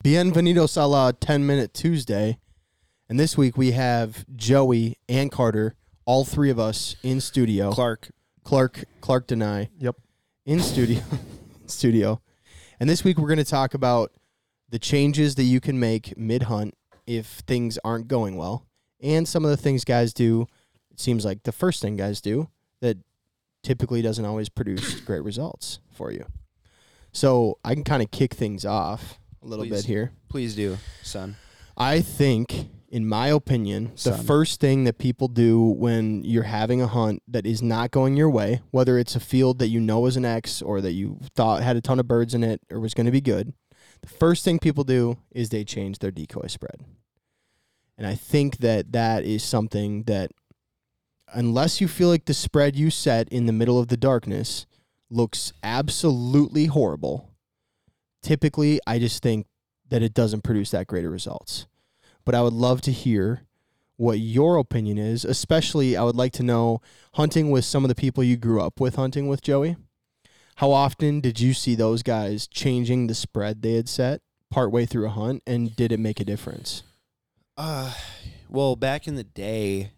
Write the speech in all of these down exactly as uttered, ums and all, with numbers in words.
Bienvenidos a la ten-Minute Tuesday. And this week we have Joey and Carter, all three of us in studio. Clark. Clark, Clark Denai. Yep. In studio. studio. And this week we're going to talk about the changes that you can make mid-hunt if things aren't going well. And some of the things guys do, it seems like the first thing guys do, that typically doesn't always produce great results for you. So I can kind of kick things off a little Please. bit here. Please do, son. I think, in my opinion, Son. the first thing that people do when you're having a hunt that is not going your way, whether it's a field that you know is an X or that you thought had a ton of birds in it or was going to be good, the first thing people do is they change their decoy spread. And I think that that is something that, unless you feel like the spread you set in the middle of the darkness looks absolutely horrible, typically I just think that it doesn't produce that great of results. But I would love to hear what your opinion is, especially I would like to know, hunting with some of the people you grew up with hunting with, Joey, how often did you see those guys changing the spread they had set partway through a hunt, and did it make a difference? Uh, well, back in the day,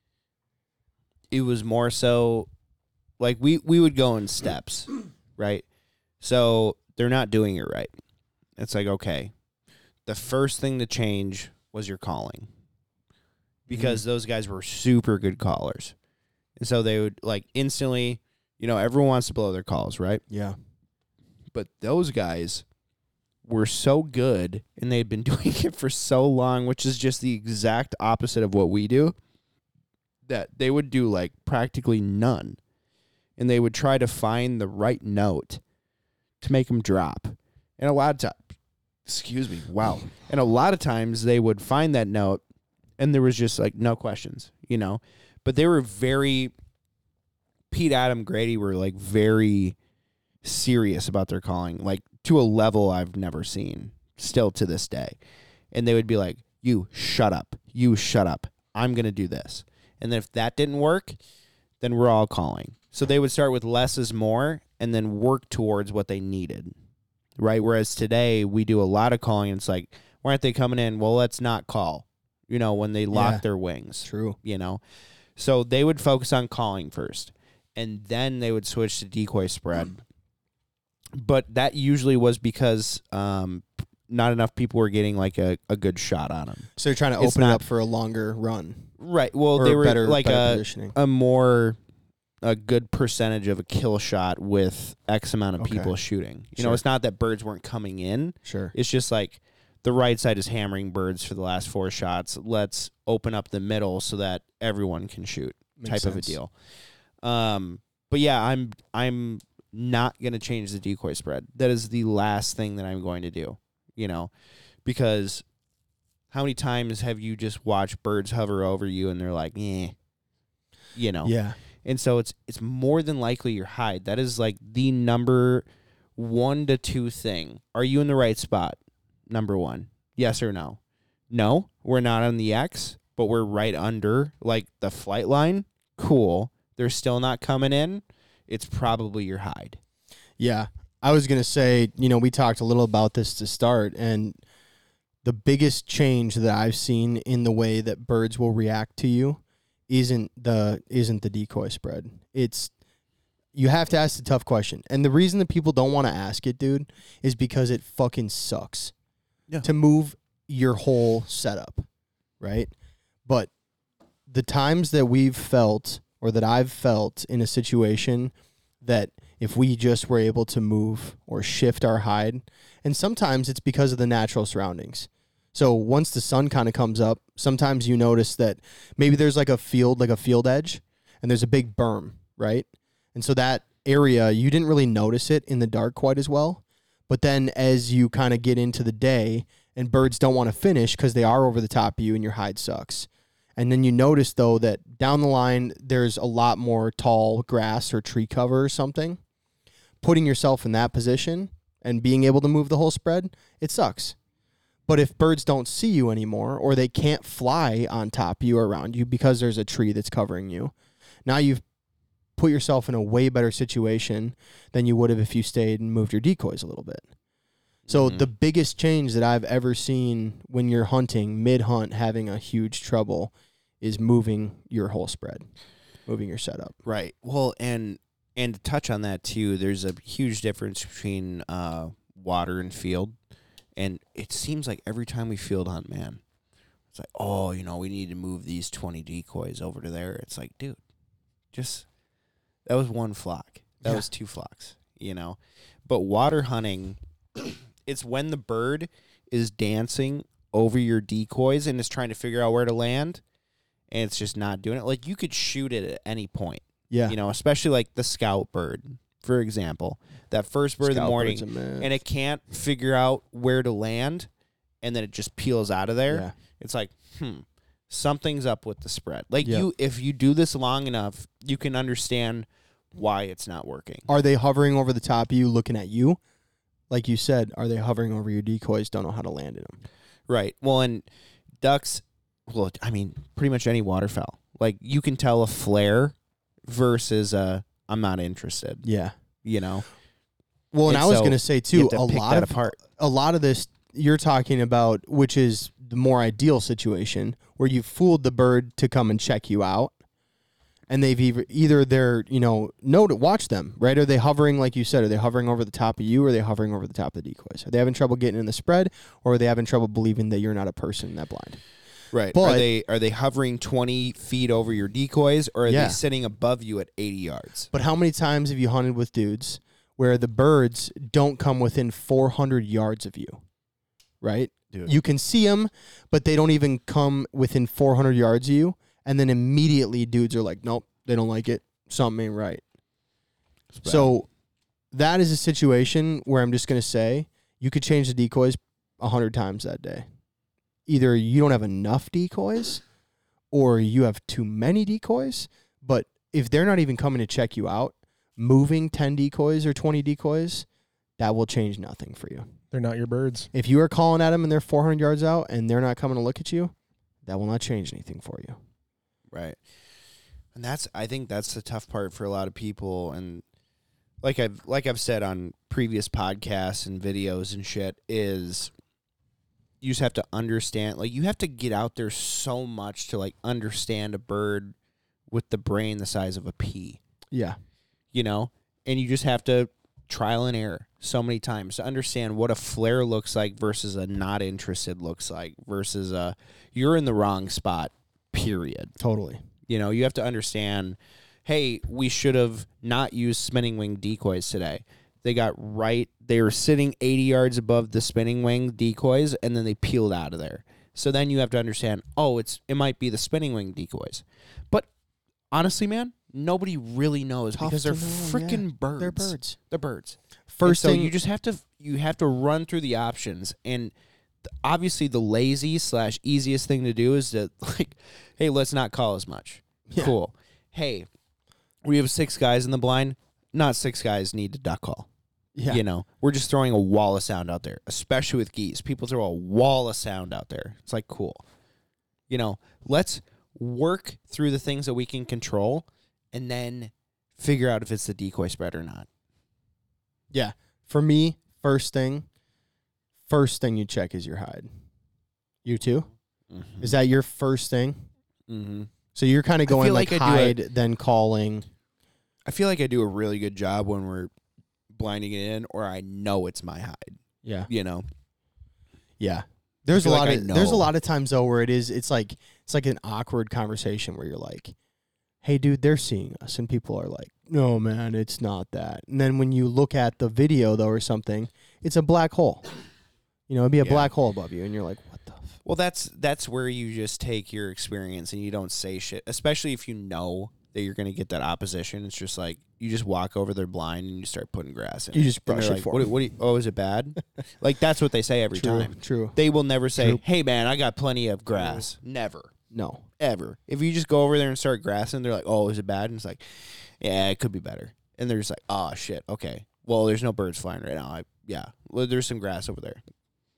it was more so, like, we, we would go in steps, right? So they're not doing it right. It's like, okay, the first thing to change was your calling, because mm-hmm. those guys were super good callers. And so they would, like, instantly, you know, everyone wants to blow their calls, right? Yeah. But those guys were so good, and they'd been doing it for so long, which is just the exact opposite of what we do, that they would do, like, practically none. And they would try to find the right note to make them drop. And a lot of times, excuse me, wow. And a lot of times they would find that note, and there was just, like, no questions, you know. But they were very, Pete, Adam, Grady were, like, very serious about their calling, like, to a level I've never seen, still to this day. And they would be like, you shut up. You shut up. I'm going to do this. And then if that didn't work, then we're all calling. So they would start with less is more and then work towards what they needed, right? Whereas today we do a lot of calling, and it's like, why aren't they coming in? Well, let's not call, you know, when they lock Yeah, their wings. True. You know? So they would focus on calling first, and then they would switch to decoy spread. But that usually was because um, not enough people were getting, like, a, a good shot on them. So you're trying to It's open it not- up for a longer run. Right. Well, Or they were better- like better a, positioning. a more, a good percentage of a kill shot with X amount of Okay. people shooting. You Sure. know, it's not that birds weren't coming in. Sure. It's just like the right side is hammering birds for the last four shots. Let's open up the middle so that everyone can shoot, Makes type of a sense. deal. Um, but yeah, I'm I'm not gonna change the decoy spread. That is the last thing that I'm going to do. You know, because how many times have you just watched birds hover over you and they're like, eh, you know? Yeah. And so it's it's more than likely your hide. That is like the number one to two thing. Are you in the right spot? Number one. Yes or no? No, we're not on the X, but we're right under, like, the flight line. Cool. They're still not coming in. It's probably your hide. Yeah. I was going to say, you know, we talked a little about this to start, and the biggest change that I've seen in the way that birds will react to you isn't the isn't the decoy spread. It's, you have to ask the tough question. And the reason that people don't want to ask it, dude, is because it fucking sucks Yeah. to move your whole setup, right? But the times that we've felt, or that I've felt in a situation that if we just were able to move or shift our hide, and sometimes it's because of the natural surroundings. So once the sun kind of comes up, sometimes you notice that maybe there's like a field, like a field edge, and there's a big berm, right? And so that area, you didn't really notice it in the dark quite as well. But then as you kind of get into the day, and birds don't want to finish because they are over the top of you and your hide sucks. And then you notice, though, that down the line, there's a lot more tall grass or tree cover or something. Putting yourself in that position and being able to move the whole spread, it sucks. But if birds don't see you anymore, or they can't fly on top of you or around you because there's a tree that's covering you, now you've put yourself in a way better situation than you would have if you stayed and moved your decoys a little bit. So Mhm. the biggest change that I've ever seen when you're hunting, mid-hunt, having a huge trouble is moving your whole spread, moving your setup. Right. Well, and and to touch on that too, there's a huge difference between uh, water and field. And it seems like every time we field hunt, man, it's like, oh, you know, we need to move these twenty decoys over to there. It's like, dude, just that was one flock. That Yeah. was two flocks, you know. But water hunting, it's when the bird is dancing over your decoys and is trying to figure out where to land, and it's just not doing it. Like, you could shoot it at any point, Yeah. you know, especially like the scout bird, for example. That first bird of the Scout morning, bird's a myth. and it can't figure out where to land, and then it just peels out of there. Yeah. It's like, hmm, something's up with the spread. Like, Yep. you, if you do this long enough, you can understand why it's not working. Are they hovering over the top of you, looking at you? Like you said, are they hovering over your decoys, don't know how to land in them? Right. Well, and ducks, well, I mean, pretty much any waterfowl. Like, you can tell a flare versus a I'm not interested, Yeah. you know? Well, and, And I was so going to say You too, have to a pick lot that of apart. a lot of this you're talking about, which is the more ideal situation, where you fooled the bird to come and check you out, and they've either, either they're you know no to watch them, right? Are they hovering like you said? Are they hovering over the top of you, or are they hovering over the top of the decoys? Are they having trouble getting in the spread, or are they having trouble believing that you're not a person that blind? Right. But- are they are they hovering twenty feet over your decoys, or are Yeah. they sitting above you at eighty yards? But how many times have you hunted with dudes where the birds don't come within four hundred yards of you, right? Dude. You can see them, but they don't even come within four hundred yards of you. And then immediately dudes are like, nope, they don't like it. Something ain't right. So that is a situation where I'm just going to say you could change the decoys one hundred times that day. Either you don't have enough decoys or you have too many decoys. But if they're not even coming to check you out, moving ten decoys or twenty decoys, that will change nothing for you. They're not your birds. If you are calling at them and they're four hundred yards out and they're not coming to look at you, that will not change anything for you. Right. And that's I think that's the tough part for a lot of people, and like I've like I've said on previous podcasts and videos and shit, is you just have to understand, like, you have to get out there so much to like understand a bird with the brain the size of a pea, Yeah. you know? And you just have to trial and error so many times to understand what a flare looks like versus a not interested looks like versus a you're in the wrong spot, period. Totally. You know, you have to understand, hey, we should have not used spinning wing decoys today. They got right, they were sitting eighty yards above the spinning wing decoys, and then they peeled out of there. So then you have to understand, oh, it's it might be the spinning wing decoys. But honestly, man, nobody really knows Tough because they're to know, freaking yeah. birds. They're birds. They're birds. First And so thing you just have to you have to run through the options, and th- obviously the lazy slash easiest thing to do is to like, hey, let's not call as much. Yeah. Cool. Hey, we have six guys in the blind. Not six guys need to duck call. Yeah. You know, we're just throwing a wall of sound out there, especially with geese. People throw a wall of sound out there. It's like, cool. You know, let's work through the things that we can control and then figure out if it's the decoy spread or not. Yeah. For me, first thing, first thing you check is your hide. You too? Mm-hmm. Is that your first thing? Mm-hmm. So you're kind of I going feel like, like I do hide, then calling. I feel like I do a really good job when we're blinding it in, or I know it's my hide. Yeah. You know, Yeah. There's a feel lot like I of there's a know. lot of times though where it is it's like it's like an awkward conversation where you're like, "Hey dude, they're seeing us." And people are like, "No, man, it's not that." And then when you look at the video though or something, it's a black hole. You know, it'd be a Yeah. black hole above you and you're like, "What the f-? well, that's that's where you just take your experience and you don't say shit, especially if you know that you're going to get that opposition. It's just like you just walk over their blind and you start putting grass in. You it. just And brush they're it like, for what, do- them. what do you, oh, is it bad? Like, that's what they say every True, time. true. They will never say, True. hey, man, I got plenty of grass. Never. No. Ever. If you just go over there and start grassing, they're like, oh, is it bad? And it's like, yeah, it could be better. And they're just like, oh, shit, okay. Well, there's no birds flying right now. I, yeah, well, there's some grass over there.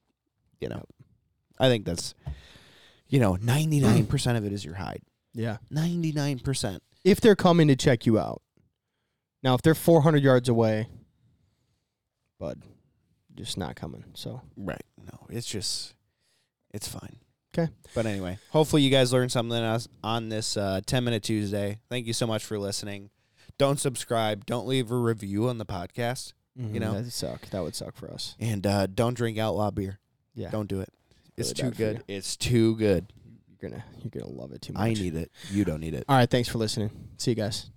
You know, I think that's, you know, ninety-nine percent of it is your hide. Yeah. ninety-nine percent. If they're coming to check you out. Now, if they're four hundred yards away, bud, just not coming. So Right. No, it's just, it's fine. 'Kay. But anyway, hopefully you guys learned something else on this uh, ten-minute Tuesday. Thank you so much for listening. Don't subscribe. Don't leave a review on the podcast. mhm, You know? that'd suck. That would suck for us. And uh, don't drink Outlaw beer. Yeah, Don't do it. It's Really too bad for good. you. It's too good. You're gonna you're gonna love it too much. I need it. You don't need it. All right, thanks for listening. See you guys.